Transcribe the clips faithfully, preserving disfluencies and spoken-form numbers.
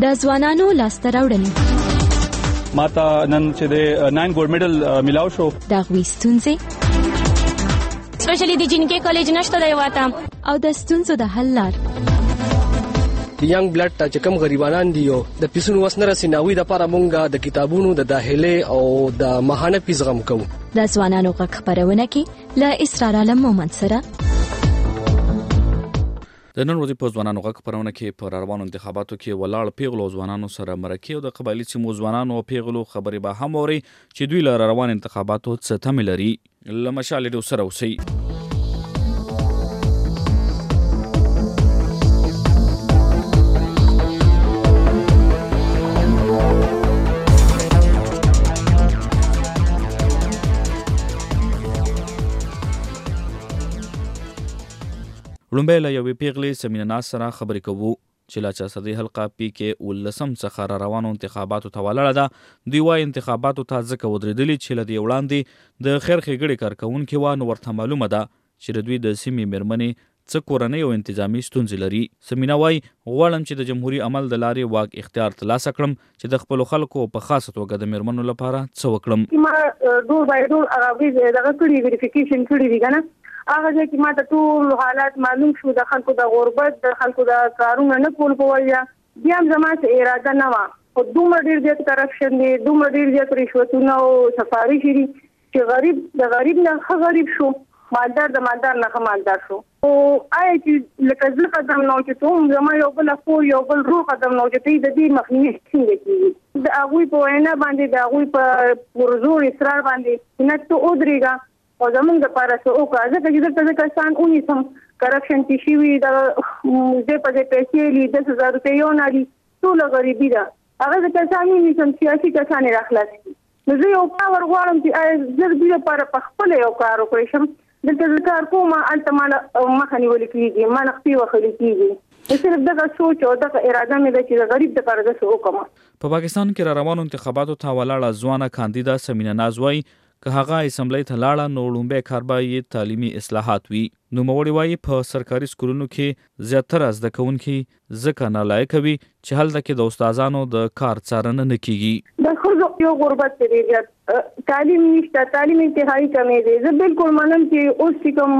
د ځوانانو لاسته راوړنې ماته نن چې د ناین ګولډ میډل ملاو شو د هغوی ستونزې سپیشلی د جنکې کالج نشته دی واته او د ستونزو د حل لار ینګ بلډ ته چې کوم غریبانان دي او د پیسونو وس نه رسي ناوي د لپاره مونږ د کتابونو د داخلي او د ماهانه فیس غم کوو د ځوانانو غږ خپرونه کې له اسرار عالم مومند سره د نن ورځې په ځوانانو غږ خپرونه کې په روانو انتخاباتو کې ولاړ پیغلو ځوانانو سره مرکه او د قبایلي سیمو ځوانانو او پیغلو خبرې به هم اوري چې دوی له روان انتخاباتو څه تمه لري له مشال ډو سره اوسئ. لومبه له یوې پیغلې سمینه ناز سره خبرې کوو چې لا چا صدې حلقه پی کې ولسم څخه را روانو انتخاباتو ته ولاړه ده. دوی وايي انتخاباتو ته ځکه ودرېدلي چې له دې وړاندې د خیر ښېګړې کارکوونکي وه نو ورته معلومه ده چې د دوی د سیمې مېرمنې څه کورنۍ او انتظامي ستونزې لري. سمینه وايي غواړم چې د جمهوري عمل د لارې واک اختیار ترلاسه کړم چې د خپلو خلکو په خاصه توګه د مېرمنو لپاره څه وکړم. ما ډور بای ډور هغه دغه کړي ویریفیکیشن کړي دي کنه هغه چې ما ته ټول حالات معلوم شو د خلکو د غربت د خلکو د کارونه نه کول په وجه بیا هم زما څه اراده نه وه خو دومره ډېر زیات کرپشن دی دومره ډېر زیات رشوتونه او سفارش دي چې غریب د غریب نه ښه غریب شو مالدار د مالدار نه ښه مالدار شو او آیا چې لکه زه قدم نه چې ته هم زما یو بل خور یو بل روح قدم نه چې ته د دې مخنیوي څنګه کېږي د هغوی په وینا باندې د هغوی په پرزور اصرار باندې نه ته ودرېږه او زمونږ دپاره څه وکړه ځکه چې دلته زه کسان ونیسم کرپشن چې شوي د ځای په ځای پیسې لي دس هزار روپۍ یو نه لي ټوله غریبي ده هغه زه کسان ونیسم سیاسي کسان یې راخلاص کړي نو زه یو کار ورغواړم چې آیا زه د دوی لپاره په خپله یو کار وکړی شم دلته زه کار کوم هلته ماله مخه نیولې کېږي ماله خپې وهلې کېږي صرف دغه سوچ او دغه اراده مې ده چې د غریب دپاره زه څه وکړم. په پاکستان کې را روانو انتخاباتو ته ولاړه ځوانه کاندیده سمینه ناز وايي که هغه اسمبلی ته لاړه نو لومبی کار به یې تعلیمي اصلاحات وي. نوموړي وایي په سرکاري سکولونو کې زیاتره زده کوونکي ځکه نالایقه وي چې هلته کې د استادانو د کار څارنه نه کیږي. د ښځو یو غربت دی زیات تعلیم نشته تعلیم انتهایی کمې دی. زه بالکل منم چې اوس چې کوم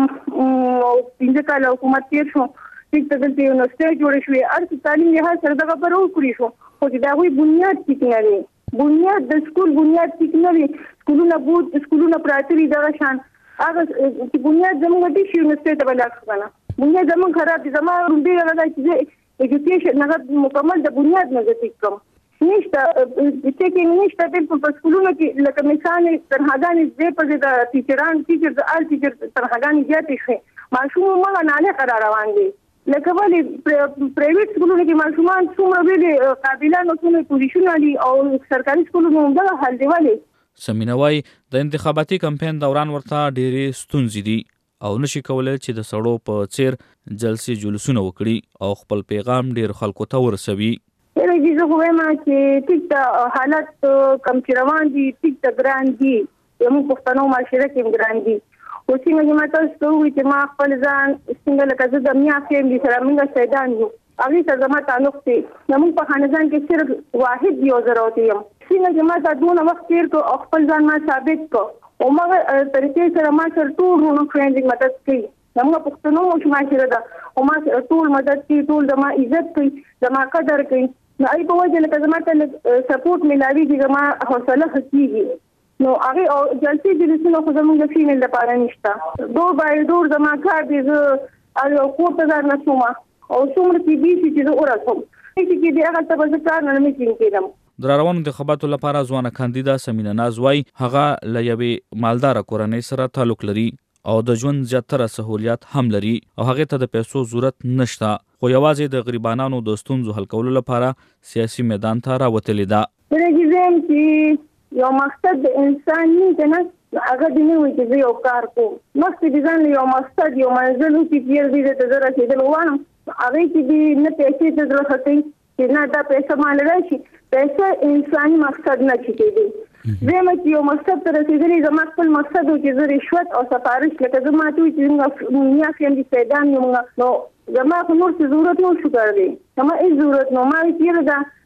پنځه کاله حکومت تېر شو ټیک ته دلته یونیورسټۍ جوړې شوې هر څه تعلیم لحاظ سره دغه پر وکړي شو خو چې د هغوی بنیاد ټیک نه دی بنیاد د سکول بنیاد ټیک نه دی سکولونه بود سکولونه پراته دي دغه شان هغه چې بنیاد زموږ ټیک شي یونیورسټۍ ته به لاړ شو که نه بنیاد زموږ خراب دی زما لومړی هغه ده چې زه ایجوکیشن هغه مکمل د بنیاد نه زه ټیک کړم نشته ټیکینګ نشته بالکل په سکولونو کې لکه مثال تنخواګانې ځای په ځای د ټیچران ټیچر د ال ټیچر تنخواګانې زیاتې شوې ماشوم هماغه نالایقه را روان دی لکه ولې پرایویټ سکولونو کې ماشومان څومره ویلې قابلان او څومره پوزیشنونه دي او سرکاري سکولونو هم دغه حال دی ولې. سمینه وایي د انتخاباتي کمپاین دوران ورته ډېرې ستونزې دي او نشي کولی چې د سړو په څیر جلسې جلوسونه وکړي او خپل پیغام ډېر خلکو ته ورسوي. یاره چې زه خو وایم چې ټیک ته حالات کم چې روان دي ټیک ته ګران دي زموږ پښتنو معاشره کې هم ګران دي خو څنګه چې ما تاسو ته ووایي چې ما خپل ځان څنګه لکه زه د میا فیملي سره موږ شهیدان یو هغې سره زما تعلق دی زموږ په خانزان کې صرف واحد یو زه راوتې یم څنګه چې ما دا دونه وخت تېر کړو او خپل ځان ما ثابت کړو او مغه طریقې سره ما سره ټول ورونو خویندې مدد کوي زموږ پښتنو معاشره ده او ما ټول مدد کوي ټول زما عزت کوي زما قدر کوي نو ای په وجه لکه زما ته سپورټ میلاویږي زما حوصله ښه کېږي نو هغې او جلسې جلسونه خو زموږ د فیمیل لپاره نشته ډور باید ډور زما کار دی زه یو کور ته ځار نه شوم او څومره کېدی شي چې زه ورسم چې کېدی هغلته به زه کار نه نه میټینګ کېدم. د راروانو انتخاباتو لپاره ځوانه کاندیده سمینه ناز وايي هغه له یوې مالداره کورنۍ سره تعلق لري او د ژوند زیاتره سهولیات هم لري او هغې ته د پیسو ضرورت نشته خو یوازې د غریبانانو د ستونزو حل کولو لپاره سیاسي میدان ته راوتلې ده. زه چې یو مقصد د انسان نه که نه هغه دې نه وي چې زه یو کار کوم مخکې د ځان یو مقصد یو منزل وکړي چې یار دې ته زه رسېدل غواړم هغې کې دې نه پیسې ته زړه ښه کوي چې نه دا پیسه ماله راشي پیسه انساني مقصد نه چې کېدی زه مې چې یو مقصد ته رسېدلې زما خپل مقصد و چې زه رشوت او سفارش لکه زه ما ته وایي چې زموږ میا فیملي سیدان یو نو زما خو نور څه ضرورت نه شو کړی زما هېڅ ضرورت نه ما وایي چې یاره دا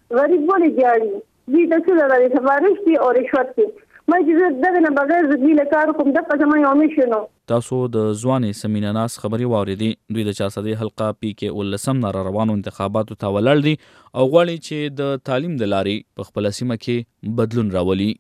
غریب ولې جاړي دې ته څه لري سفارش دي او رشوت دي مې چې دغه نه بغیر د دې لپاره کوم د پزما یو میشنو. تاسو د ځوانې سمینه ناس خبري واوریدي. دوی د چارصدي حلقه پی کې ولسم نار روانو انتخاباتو ته ولاړ دي او غواړي چې د تعلیم د لارې په خپل سیمه کې بدلون راولي.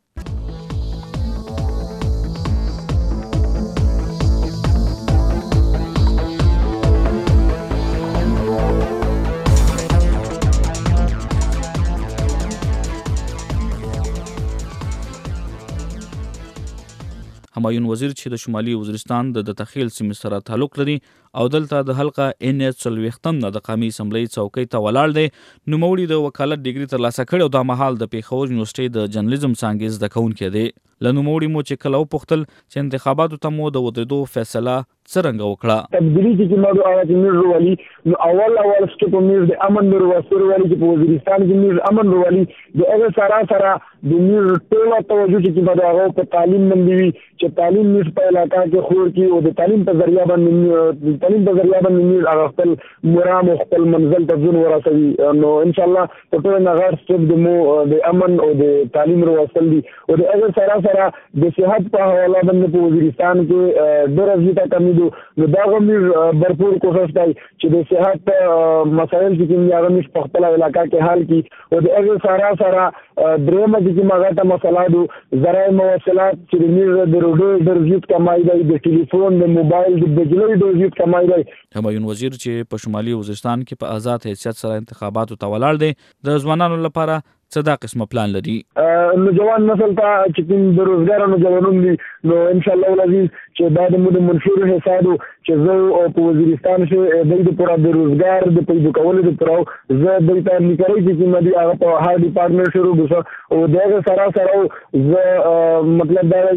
همایون وزیر چې د شمالي وزیرستان د تخیل سیمې سره تعلق لري او دلته د حلقه ان ایچ څلوېښتم نه د قومي اسمبلی څوکۍ ته ولاړ دی. نوموړي د وکالت ډیګري ترلاسه کړی او دا مهال د پیښور یونیورسيټي د جرنالیزم څانګې زده کوونکی دی. له نوموړي مو چې کله وپوښتل چې انتخاباتو ته مو د ودرېدو فیصله څرنګه وکړه. تبدیلی چې موږ هغه چې موږ ولي نو اول اول سټپ موږ د امن نور وسر ولي چې په وزیرستان کې موږ امن ولي د هغه سره سره د موږ ټول توجه چې موږ هغه په تعلیم باندې وي چې تعلیم موږ په علاقه کې خور کې او د تعلیم په ذریعہ باندې د تعلیم په ذریعہ باندې موږ هغه خپل مرام او خپل منزل ته ځون ورسوي. نو ان شاء الله په ټول نغار سټپ د مو د امن او د تعلیم ور وصل دي او د هغه سره سره د صحت په حواله باندې په وزیرستان کې ډېر زیاته کمی دي. نو دا غوښمن برپور کوشش کوي چې د صحت مسایل چې موږ هغه مش په خپل علاقه کې حل کړي او د هغه سره سره درېمه چې موږ ته مسله دي ذرایع مواصلات چې موږ د روډو د زیات کمای دی د ټلیفون د موبایل د بجلی د زیات کمای دی. همایون وزیر چې په شمالي وزیرستان کې په آزاد حیثیت سره انتخاباتو ته ولاړ دی د ځوانانو لپاره څه دا قسمه پلان لري. نو جوان نسل ته چې کوم بیروزګار نو جوانون دي نو ان شاء الله العزیز چې دا د مو منشور حسابو چې زه په وزیرستان کې د دې پورا بیروزګار د پیدا کولو د پرو زه د ته نکړی چې مې هغه په هر ډپارټمنټ شروع وسه او دغه سره سره زه مطلب دا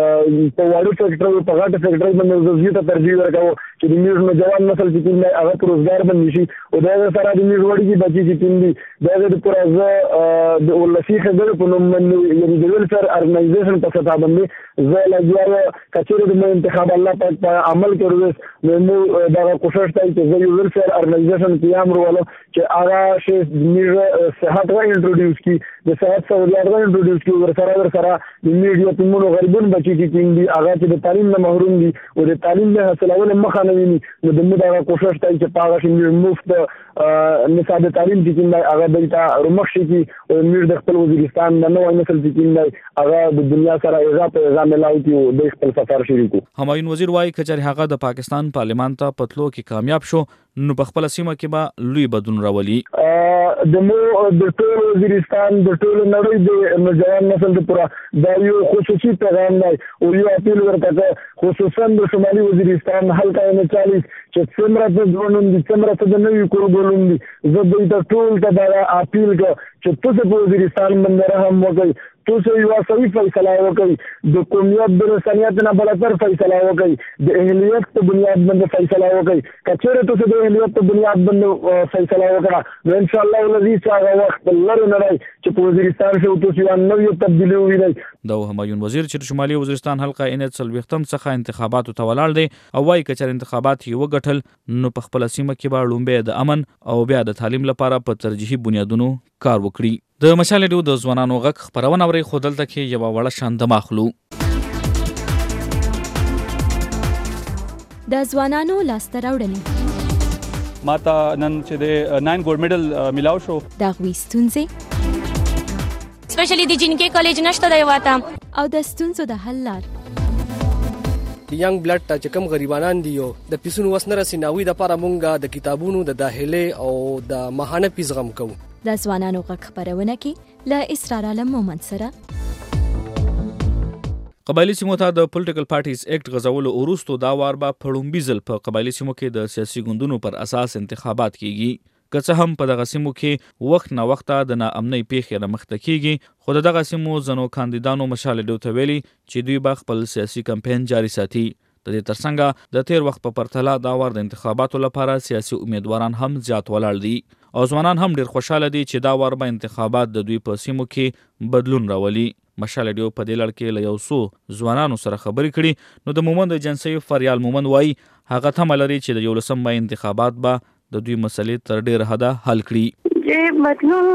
چې په وړو سېکټر په غاټه سېکټر باندې زیاته ترجیح ورکوم چې د موږ جوان نسل چې کوم هغه روزګار باندې شي او دغه سره د موږ وړي چې بچي چې کوم دي دغه د پورا زه د ولسی خبره په نوم باندې یعنی د ویلفیر ارګنایزیشن په سطح باندې زه لګیا کچېره د انتخاب الله پاک په عمل کړو نو مو دا کوشش کوي چې زه یو ویلفیر ارګنایزیشن قیام ورولم چې هغه شی د صحت غو انټروډیوس کی د صحت سہولیات غو انټروډیوس کی ور سره ور سره د میډیا تمونو غریبون بچی چې کوم دي هغه چې د تعلیم نه محروم دي او د تعلیم نه حاصلول مخه نه ویني نو د موږ دا کوشش کوي چې پاغه شي مفت نصاب تعلیم چې کوم هغه دلته رمخ شي او موږ د خپل وزیرستان د نوې نسل چې کوم هغه د دنیا سره اضافه اضافه ملاوي او د خپل سفر شروع کو. همایون وزیر وايي کچې هغه د پاکستان پارلمان ته پتلو کې کامیاب شو نو په خپل سیمه کې به لوی بدلون راولي. د مو د ټول وزیرستان د ټول نړۍ د نوجوان نسل لپاره دا یو خصوصي پیغام دی او یو اپیل ورته خصوصا د شمالي وزیرستان حلقه نه چالیس چې څومره د ځوانون د څومره د نوې کورګولون دي زه د ټول ته دا اپیل کوم چې تاسو په وزیرستان باندې رحم وکړئ تاسو یو صحیح فیصله وکړئ د قومیت د انسانیت نه بلتر فیصله وکړئ د اهلیت په بنیاد باندې فیصله وکړئ کچېره تاسو د اهلیت په بنیاد باندې فیصله وکړه نو ان شاء الله العزیز هغه وخت لري نه راځي چې په وزیرستان کې تاسو یو نوې تبدیلی ووینئ. دا همایون وزیر چې شمالي وزیرستان حلقه ان ایچ څلوېښتم څخه انتخاباتو ته ولاړ دی او وايي کچېره انتخابات یې وګټل نو په خپل سیمه کې به لومبه د امن او بیا د تعلیم لپاره په ترجیحي بنیادونو کار وکړي. د مشال ډیو د ځوانانو غږ خبرونه اوري خو دلته کې یو وړه شان د ماخلو د ځوانانو لاسته راوړنې ماته نن چې د ناین ګولډ میډل میلاو شو د هغوی ستونزې سپیشلی د جنکې کالج نشته دی واته او د ستونزو د حل لار د ینګ بلډ ته چې کوم غریبانان دي یو د پیسونو وس نه رسي ناوی د پاره مونږه د کتابونو د داخله او د ماهانه پیس غم کوو. د ځوانانو غږ خبرونه کې له اسرار عالم مومند سره قبایلی سیمو ته د پولیټیکل پارټیز ایکټ غځولو وروسته دا وار به په لومړي ځل په قبایلی سیمو کې د سیاسي ګوندونو پر اساس انتخابات کیږي. که څه هم په دغه سیمو کې وخت نه وخت د ناامنۍ پیښې رامخته کیږي خو د دغه سیمو ځینو کاندیدانو مشال ډیو ته ویلي چې دوی به خپل سیاسي کمپاین جاري ساتي. د دې ترڅنګ د تیر وخت په پرتله دا وار د انتخاباتو لپاره سیاسي امیدواران هم زیات ولاړ دي او ځوانان هم ډیر خوشاله دي چې دا وار به انتخابات د دوی په سیمو کې بدلون راولي. مشال ډیو په دې لړ کې له یو څو ځوانانو سره خبرې کړي نو د مومند ایجنسی فریال مومند وایي هغه تمه لري چې د یولسم مای انتخابات به د دوی مسلې تر ډیر حده حل کړي. چې بدلون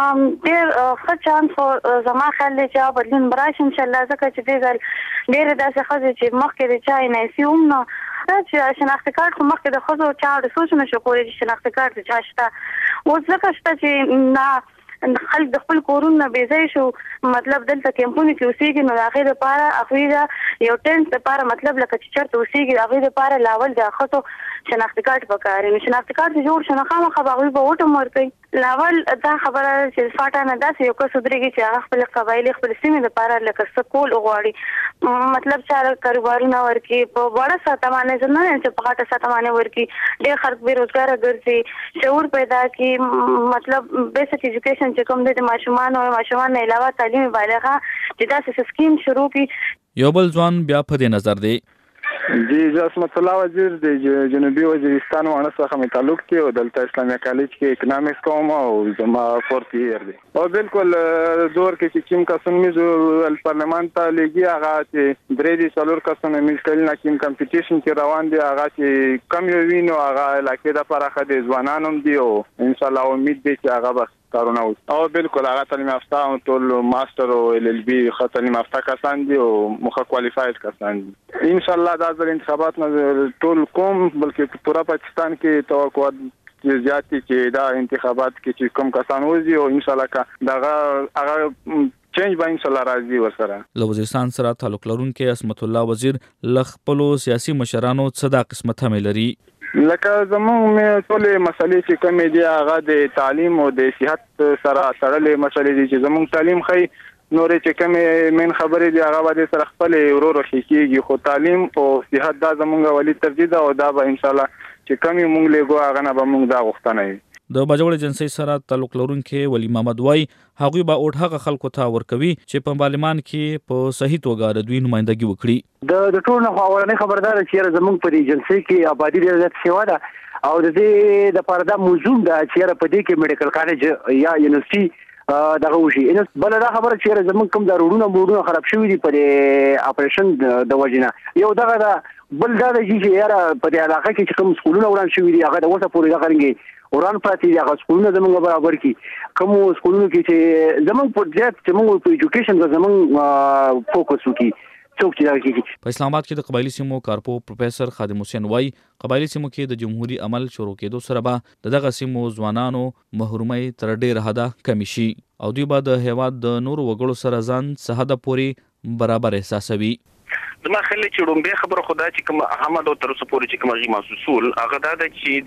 ډېر ښه چانس زما خیال دی چې بدلون به راشي انشاءالله، ځکه چې دې ځل ډېرې داسې ښځې چې مخکې د چا ان آی سي هم نه چې شناختي کارت خو مخکې د ښځو چا د سوچ نه شو کولی چې شناختي کارت د چا شته، اوس ځکه شته چې نه خلک د خپل کورونو نه بې ځای شو، مطلب دلته کیمپونو کې اوسېږي، نو د هغې دپاره هغوی د یو ټینټ دپاره مطلب لکه چې چېرته اوسېږي د هغوی دپاره لاول د ښځو شناختي کارت پکار وي. نو شناختي کارت چې جوړ شو نو خامخا به هغوی به ووټ هم ورکوي. لاول دا خبره چې فاټا نه داسې یو کس ودرېږي چې هغه خپل قبایلي خپل سیمې دپاره لکه څه کول وغواړي، مطلب چا کاروبارونه ورکړي په وړه ساتمانۍ، زه نه وایم چې په غټه ساتمانۍ ورکړي، ډېر خلک بېروزګاره ګرځي، شعور پیدا کړي، مطلب بیسک ایجوکیشن چې کوم دی د ماشومانو ماشومان نه علاوه تعلیم بالغه چې داسې سکیم شروع کړي. یو بل ځوان بیا په دې نظر دی. جی زه عصمت الله وزیر د جنوبي وزیرستان واڼه څخه مې تعلق دی او دلته اسلامي کالج کې اکنامکس کوم او زما فورث ایئر دی او بالکل دور کې چې کوم کسان مې پارلمان ته لګي هغه چې درې دي څلور کسان مې کله نه کوم کمپټیشن کې روان دي، هغه چې کم یو وینو هغه علاقې د پرخه دي ځوانانم دي او ان شاء الله امید دي چې هغه بس کارونه وي او بالکل هغه تعلیم یافته او ټول ماستر او ال ال بي خو تعلیم یافته کسان دي او مخه کوالیفاید کسان دي. ان شاء الله دا ځل انتخابات نه ټول کوم بلکې پورا پاکستان کې توقعات زیات دي چې دا انتخابات کې چې کوم کسان وځي او ان شاء الله کا دغه هغه چینج به ان شاء الله راځي ورسره. له وزیرستان سره تعلق لرونکي عصمت الله وزیر له خپلو سیاسي مشرانو څه دا قسمت هم لري. لکه زموږ مې ټولې مسلې چې کومې دي هغه د تعلیم او د صحت سره تړلې مسلې دي چې زموږ تعلیم خي نورې چې کومې من خبرې دي هغه به سره خپل ورور خېږي، خو تعلیم او صحت دا زموږ ولې ترجیح ده او دا به ان شاء الله چې کومې مونږ لګو هغه نه به مونږ دا غوښتنه وي. د باجوړ ایجنسی سره تعلق لرونکي ولی محمد وای هغوی به اوټ هغه خلکو ته ورکوي چې په پارلمان کې په صحیح توګه د دوی نمائندګي وکړي. د د ټول نه اولنې خبردار چې زمونږ په ایجنسی کې آبادی ډېره زیات شوې ده او د دې د پاره دا موضوع ده چې په دې کې میډیکل کالج یا یونیورسيټي دغه وشي. بل دا خبره چې زمونږ کوم د روډونو بورډونو خراب شوي دي په اپریشن د وجنه یو دغه دا بل دا چې یاره په دې علاقه کې چې کوم سکولونه وران شوي دي هغه د اوسه پورې دا غرنګي وران پاتې دي، هغه سکولونه زمونږ برابر کی کوم سکولونو کې چې زمونږ په ځای چې موږ په ایجوکیشن د زمونږ فوکس وکړي څوک چې دا کوي. په اسلام آباد کې د قبایلی سیمو کارپو پروفیسور خادم حسین وای قبایلی سیمو کې د جمهوریت عمل شروع کېدو سره به دغه سیمو ځوانانو محرومي تر ډېر حده کم شي او دوی به د هیواد د نورو وګړو سره ځان څه حده پورې برابر احساسوي. زما خیال چې رومبه خبره خدا چې کوم احمد او تر اوسه پورې چې کوم غي محسوسول هغه دا چې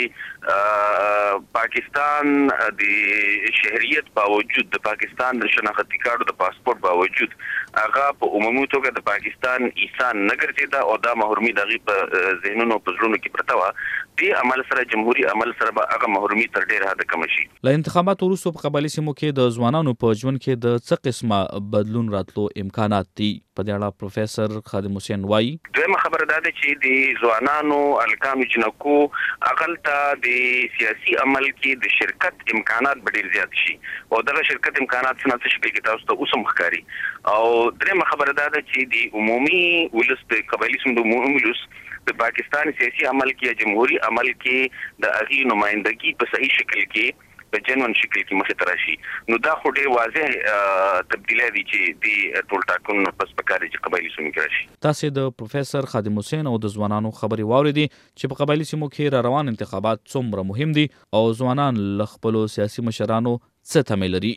د پاکستان د شهريت باوجود د پاکستان د شناختی کارت د پاسپورت باوجود هغه په عمومي توګه د پاکستان انسان نه ګرځیدا او دا محرومي دغه په ذهنونو په زړونو کې پرته و. دې عمل سره جمهوریت عمل سره به هغه محرومي تر ډېر حد کم شي. له انتخاباتو وروسته په قبایلی سیمو کې د ځوانانو په ژوند کې د څه قسمه بدلون راتلو امکانات دي؟ په دې اړه پروفیسور خادم حسین وای دویمه خبره دا ده چې د ځوانانو الکانو جنکو اقلته د سیاسي عمل کې د شرکت امکانات ډېر زیات شي او دغه شرکت امکانات څنګه شکل کې تاسو ته اوسم ښکاري. او دریمه خبره دا ده چې د عمومي ولس د قبایلی سیمو د عمومي ولس د پاکستان سیاسي عمل کې جمهوریت عمل کې د اغي نمائندګي په صحیح شکل کې په جنون شکل کې مخه تراشي. نو دا خو ډېر واضح تبدیلی دي چې د ټول ټاکنو پس پکاري چې قبایلی سیمو کې راشي. تاسو د پروفیسور خادم حسین او د ځوانانو خبري واوریدي چې په قبایلی سیمو کې را روان انتخابات څومره مهم دي او ځوانان له خپل سیاسي مشرانو څه تمه لري.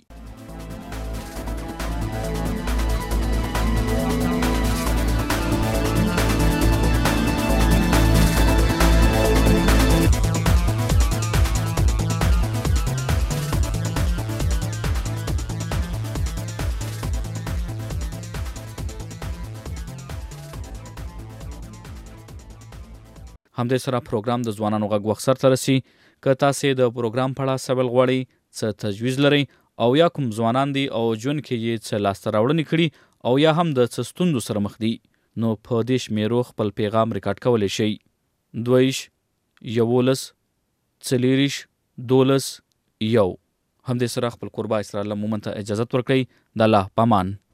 همدې سره پروګرام د ځوانانو غږ وخت سره رسي. که تاسو د پروګرام په اړه سوال غواړئ، څه تجویز لرئ او یا کوم ځوانان دي او ژوند کې یې څه لاسته راوړنې کړي او یا هم د څه ستونزو سره مخ دي، نو په دې شمیرو خپل پیغام ریکارډ کولی شئ. دویش یولس څلېرویشت دولس یو. همدې سره خپل کوربه اسرار الله مومن ته اجازت ورکړئ. د الله پامان.